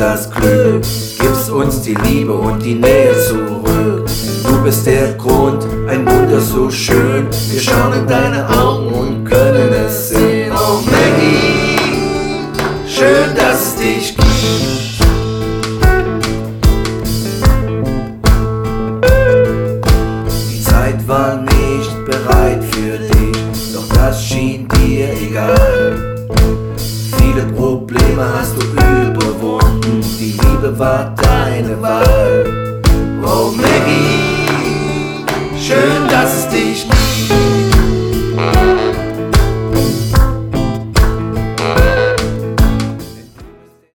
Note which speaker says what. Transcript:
Speaker 1: das Glück, gibst uns die Liebe und die Nähe zurück. Du bist der Grund, ein Wunder so schön. Wir schauen in deine Augen und können es sehen. Oh Maggie, schön, dass es dich gibt. Die Zeit war nicht bereit für dich, doch das schien dir egal. Viele Probleme hast du überwunden, die Liebe war deine Wahl. Oh Maggie, schön, dass es dich gibt.